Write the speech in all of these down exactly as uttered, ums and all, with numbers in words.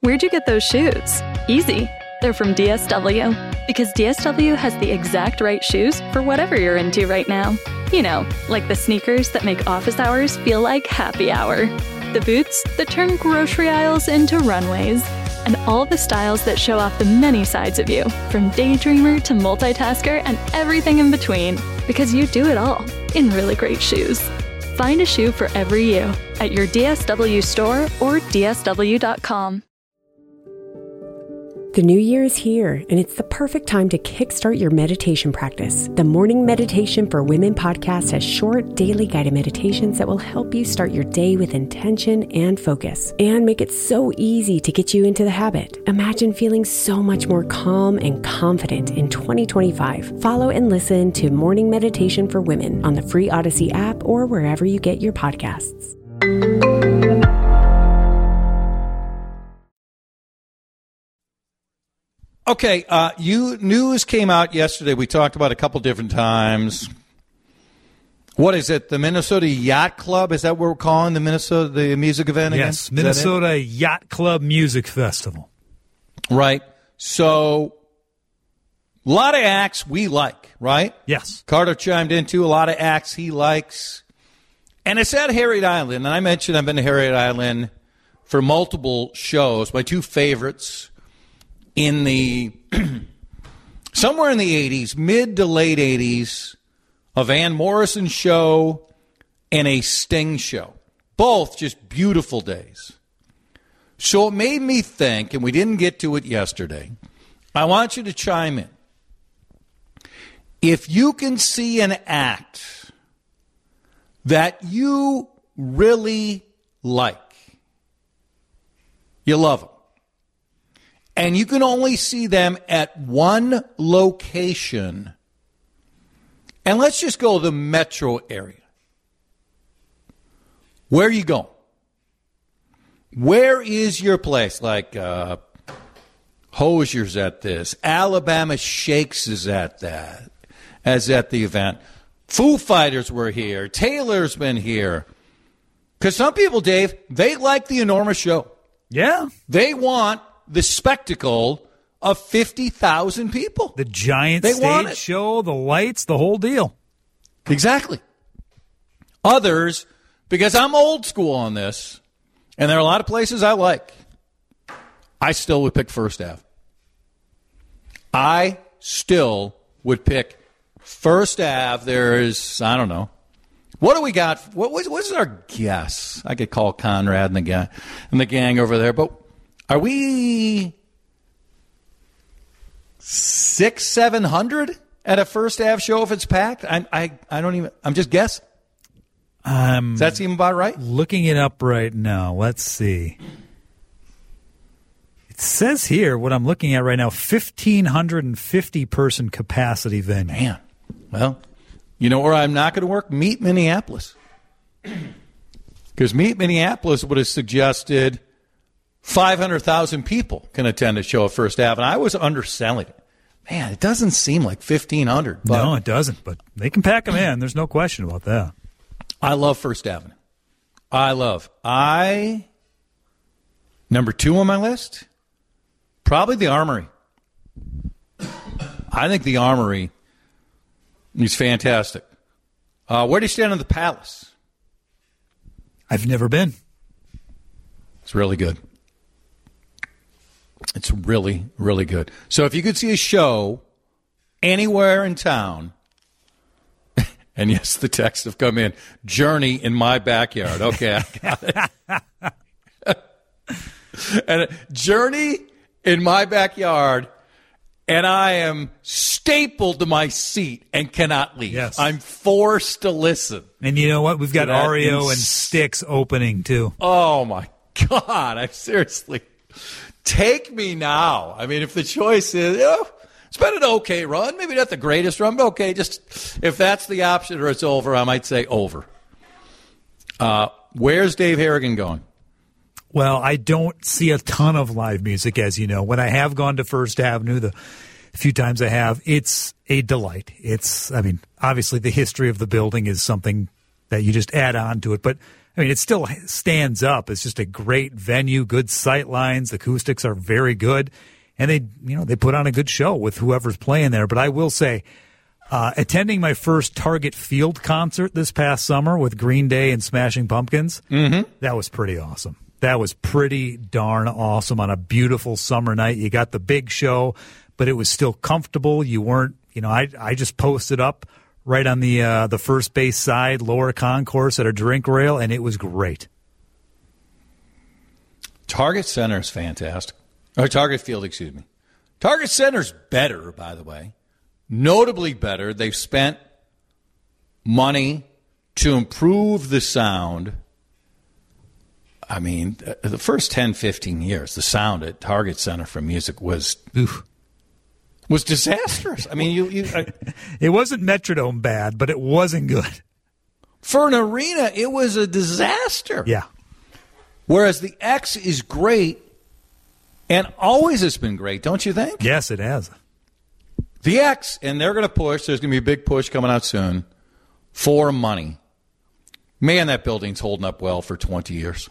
Where'd you get those shoes? Easy. They're from D S W. Because D S W has the exact right shoes for whatever you're into right now. You know, like the sneakers that make office hours feel like happy hour. The boots that turn grocery aisles into runways. And all the styles that show off the many sides of you, from daydreamer to multitasker and everything in between. Because you do it all in really great shoes. Find a shoe for every you at your D S W store or D S W dot com. The new year is here, and it's the perfect time to kickstart your meditation practice. The Morning Meditation for Women podcast has short, daily guided meditations that will help you start your day with intention and focus, and make it so easy to get you into the habit. Imagine feeling so much more calm and confident in twenty twenty-five. Follow and listen to Morning Meditation for Women on the free Odyssey app or wherever you get your podcasts. Okay, uh, you news came out yesterday. We talked about it a couple different times. What is it? The Minnesota Yacht Club? Is that what we're calling the Minnesota the music event again? Yes, Minnesota Yacht Club Music Festival. Right. So, a lot of acts we like, right? Yes. Carter chimed in too. A lot of acts he likes. And it's at Harriet Island. And I mentioned I've been to Harriet Island for multiple shows. My two favorites in the somewhere in the eighties, mid to late eighties, a Van Morrison show and a Sting show. Both just beautiful days. So it made me think, and we didn't get to it yesterday, I want you to chime in. If you can see an act that you really like, you love them, and you can only see them at one location, and let's just go the metro area. Where are you going? Where is your place? Like uh, Hosier's at this. Alabama Shakes is at that, as at the event. Foo Fighters were here. Taylor's been here. Because some people, Dave, they like the enormous show. Yeah. They want the spectacle of fifty thousand people. The giant they stage show, the lights, the whole deal. Exactly. Others, because I'm old school on this, and there are a lot of places I like, I still would pick First Ave. I still would pick First Ave. There is, I don't know. What do we got? What was what's our guess? I could call Conrad and the gang and the gang over there, but are we six, seven hundred at a First Ave show if it's packed? I, I, I don't even. I'm just guessing. Um, Does that seem about right? Looking it up right now. Let's see. It says here what I'm looking at right now: fifteen fifty person capacity venue. Man, well, you know where I'm not going to work? Meet Minneapolis, because Meet Minneapolis would have suggested five hundred thousand people can attend a show at First Ave, and I was underselling it. Man, it doesn't seem like fifteen hundred. But no, it doesn't, but they can pack them in. There's no question about that. I love First Avenue. I love. I, number two on my list, probably the Armory. I think the Armory is fantastic. Uh, where do you stand on the Palace? I've never been. It's really good. It's really, really good. So if you could see a show anywhere in town, and yes, the texts have come in, Journey in my backyard. Okay, I got it. And Journey in my backyard, and I am stapled to my seat and cannot leave. Yes. I'm forced to listen. And you know what? We've got that R E O ins- and Styx opening, too. Oh, my God. I seriously... Take me now. I mean, if the choice is, you know, it's been an okay run. Maybe not the greatest run, but okay. Just if that's the option or it's over, I might say over. Uh, where's Dave Harrigan going? Well, I don't see a ton of live music, as you know. When I have gone to First Avenue, the few times I have, it's a delight. It's, I mean, obviously the history of the building is something that you just add on to it. But I mean, it still stands up. It's just a great venue, good sight lines. The acoustics are very good. And they, you know, they put on a good show with whoever's playing there. But I will say, uh, attending my first Target Field concert this past summer with Green Day and Smashing Pumpkins, mm-hmm. that was pretty awesome. That was pretty darn awesome on a beautiful summer night. You got the big show, but it was still comfortable. You weren't, you know, I I just posted up right on the uh, the first base side, lower concourse at a drink rail, and it was great. Target Center is fantastic. Or Target Field, excuse me. Target Center's better, by the way. Notably better. They've spent money to improve the sound. I mean, the first ten, fifteen years, the sound at Target Center for music was oof, was disastrous. I mean, you, you I, it wasn't Metrodome bad, but it wasn't good. For an arena, it was a disaster. Yeah. Whereas the X is great and always has been great, don't you think? Yes, it has. The X, and they're going to push, there's going to be a big push coming out soon, for money. Man, that building's holding up well for twenty years.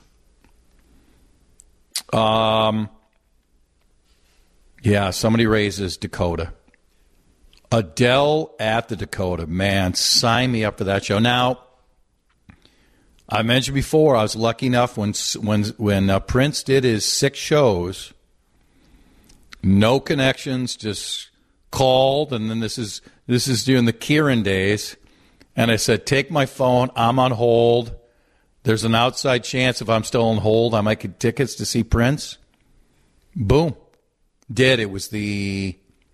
Um, yeah, somebody raises Dakota. Adele at the Dakota. Man, sign me up for that show. Now, I mentioned before, I was lucky enough when when when uh, Prince did his six shows, no connections, just called, and then this is this is during the Kieran days, and I said, take my phone, I'm on hold. There's an outside chance if I'm still on hold, I might get tickets to see Prince. Boom. Did. It was the,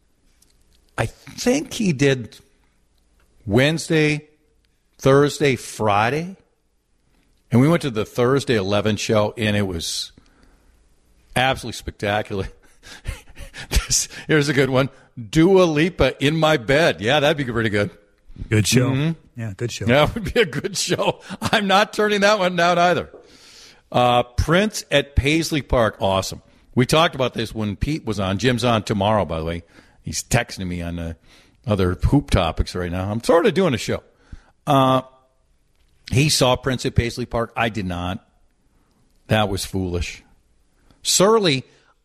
I think he did Wednesday, Thursday, Friday. And we went to the Thursday eleven show, and it was absolutely spectacular. this, here's a good one. Dua Lipa in my bed. Yeah, that'd be pretty good. Good show. Mm-hmm. Yeah, good show. That would be a good show. I'm not turning that one down either. Uh, Prince at Paisley Park. Awesome. We talked about this when Pete was on. Jim's on tomorrow, by the way. He's texting me on uh, other hoop topics right now. I'm sort of doing a show. Uh, he saw Prince at Paisley Park. I did not. That was foolish. Surly,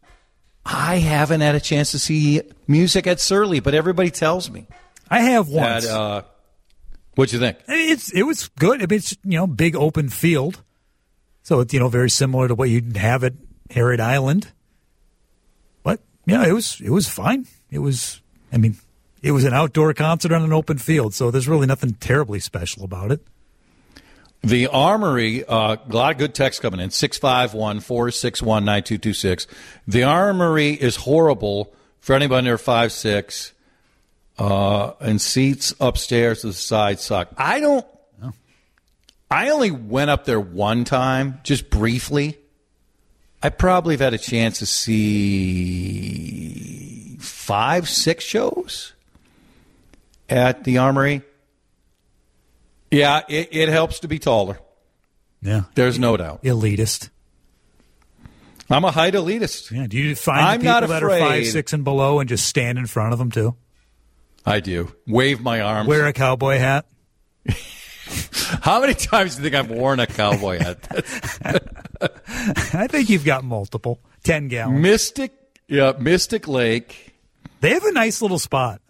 I haven't had a chance to see music at Surly, but everybody tells me. I have once. That, uh, what'd you think? It's it was good. I mean, it's, you know, big open field, so it's, you know, very similar to what you'd have at Harriet Island. But yeah, it was it was fine. It was. I mean, it was an outdoor concert on an open field, so there's really nothing terribly special about it. The Armory, uh, a lot of good text coming in, six five one, four six one, nine two two six. The Armory is horrible for anybody under five six, uh, and seats upstairs to the side suck. I don't, oh. I only went up there one time, just briefly. I probably have had a chance to see five, six shows at the Armory. Yeah, it, it helps to be taller. Yeah. There's no doubt. Elitist. I'm a height elitist. Yeah. Do you find I'm the people not that are five, six, and below and just stand in front of them, too? I do. Wave my arms. Wear a cowboy hat? How many times do you think I've worn a cowboy hat? I think you've got multiple. Ten gallons. Mystic, yeah, Mystic Lake. They have a nice little spot.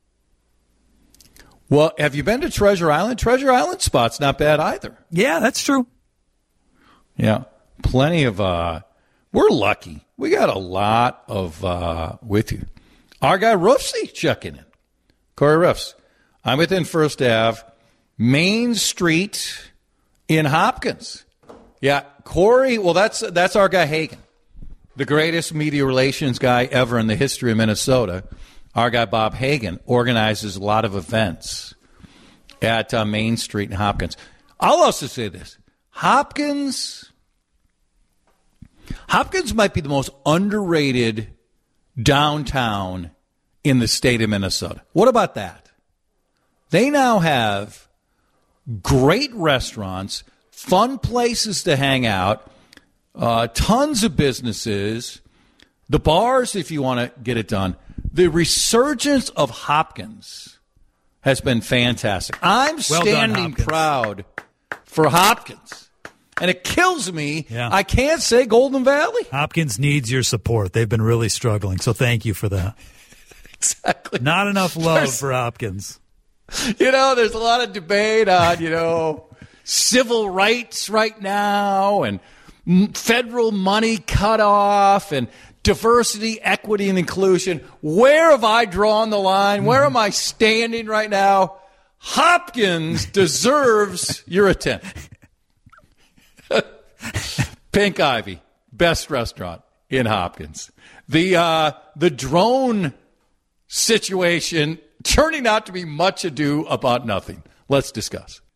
Well, have you been to Treasure Island? Treasure Island spot's not bad either. Yeah, that's true. Yeah, plenty of, uh, we're lucky. We got a lot of, uh, with you. Our guy Roofsy checking in. Corey Roofs. I'm within First Ave, Main Street in Hopkins. Yeah, Corey, well, that's, that's our guy Hagen, the greatest media relations guy ever in the history of Minnesota. Our guy Bob Hagen organizes a lot of events at uh, Main Street in Hopkins. I'll also say this. Hopkins, Hopkins might be the most underrated downtown in the state of Minnesota. What about that? They now have great restaurants, fun places to hang out, uh, tons of businesses, the bars if you want to get it done. The resurgence of Hopkins has been fantastic. I'm well standing done, proud for Hopkins. And it kills me. Yeah. I can't say Golden Valley. Hopkins needs your support. They've been really struggling, so thank you for that. Exactly. Not enough love There's, for Hopkins. You know, there's a lot of debate on, you know, civil rights right now and federal money cut off and diversity, equity, and inclusion. Where have I drawn the line? Where am I standing right now? Hopkins deserves your attention. Pink Ivy, best restaurant in Hopkins. The uh, the drone situation turning out to be much ado about nothing. Let's discuss.